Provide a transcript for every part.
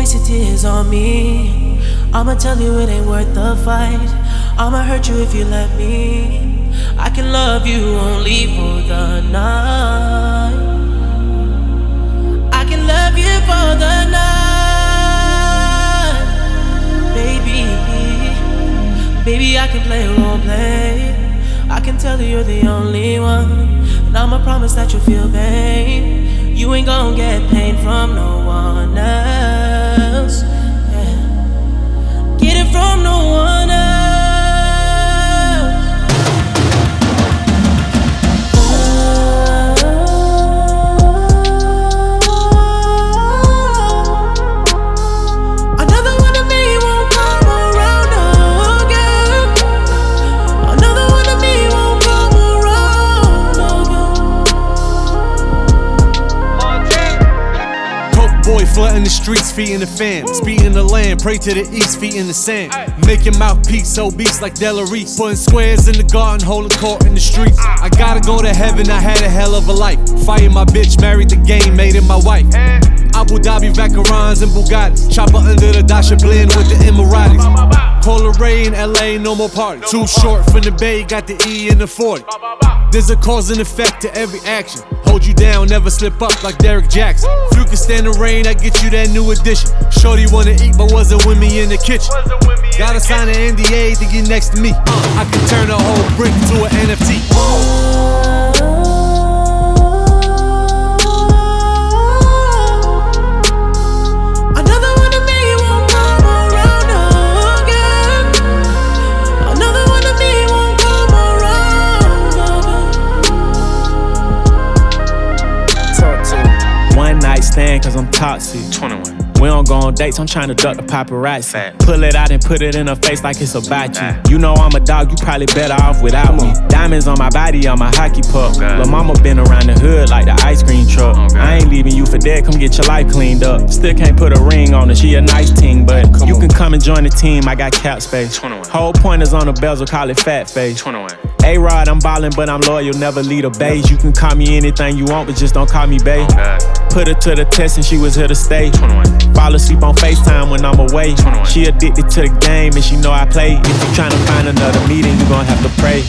waste your tears on me. I'ma tell you it ain't worth the fight. I'ma hurt you if you let me. I can love you only for the night. I can love you for the night. Baby, I can play a role play. I can tell you you're the only one, and I'ma promise that you'll feel pain. You ain't gon' get pain from no one else. Yeah. Get it from no one else. Flooding the streets, feet in the fan. Speed in the land, pray to the east, feet in the sand. Making mouthpiece, obese like Delarice. Putting squares in the garden, holding court in the streets. I gotta go to heaven, I had a hell of a life. Fighting my bitch, married the game, made it my wife. Abu Dhabi, Vacarons and Bugattis. Chopper under the Dasha blend with the Emiratis. Polar Ray in LA, no more party. Too short from the Bay, got the E in the 40. There's a cause and effect to every action. Hold you down, never slip up like Derek Jackson. If you can stand the rain, I get you that new addition. Shorty wanna eat, but wasn't with me in the kitchen. Gotta sign an NDA to get next to me. I can turn a whole brick to an NFT. Cause I'm toxic. 21. We don't go on dates, I'm tryna duck the paparazzi. Pull it out and put it in her face like it's a bachi. You know I'm a dog, you probably better off without me. Diamonds on my body, on my hockey puck. Lil' mama been around the hood like the ice cream truck. I ain't leaving you for dead, come get your life cleaned up. Still can't put a ring on her, she a nice ting, but you can come and join the team, I got cap space. 21. Whole pointers on the bezel, call it fat face. 21. A-Rod, I'm ballin', but I'm loyal, never lead a beige. You can call me anything you want, but just don't call me babe. Put her to the test and she was here to stay. 21. Fall asleep on FaceTime when I'm away. 21. She addicted to the game and she know I play. If you tryna find another meeting, you gon' have to pray.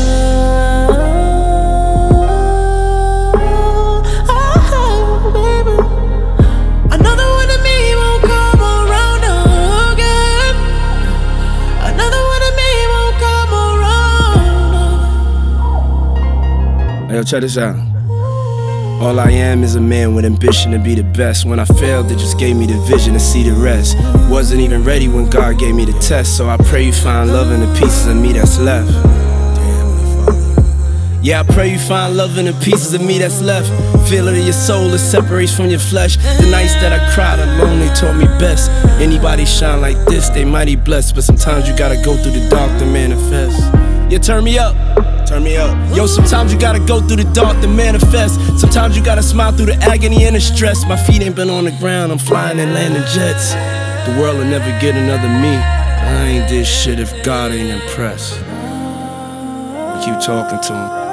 Yo, check this out. All I am is a man with ambition to be the best. When I failed, it just gave me the vision to see the rest. Wasn't even ready when God gave me the test. So I pray you find love in the pieces of me that's left. Yeah, I pray you find love in the pieces of me that's left. Feel it in your soul, it separates from your flesh. The nights that I cried alone, they taught me best. Anybody shine like this, they mighty blessed. But sometimes you gotta go through the dark to manifest. Yeah, turn me up. Turn me up. Yo, sometimes you gotta go through the dark to manifest. Sometimes you gotta smile through the agony and the stress. My feet ain't been on the ground, I'm flying and landing jets. The world will never get another me. I ain't did shit if God ain't impressed. Keep talking to him.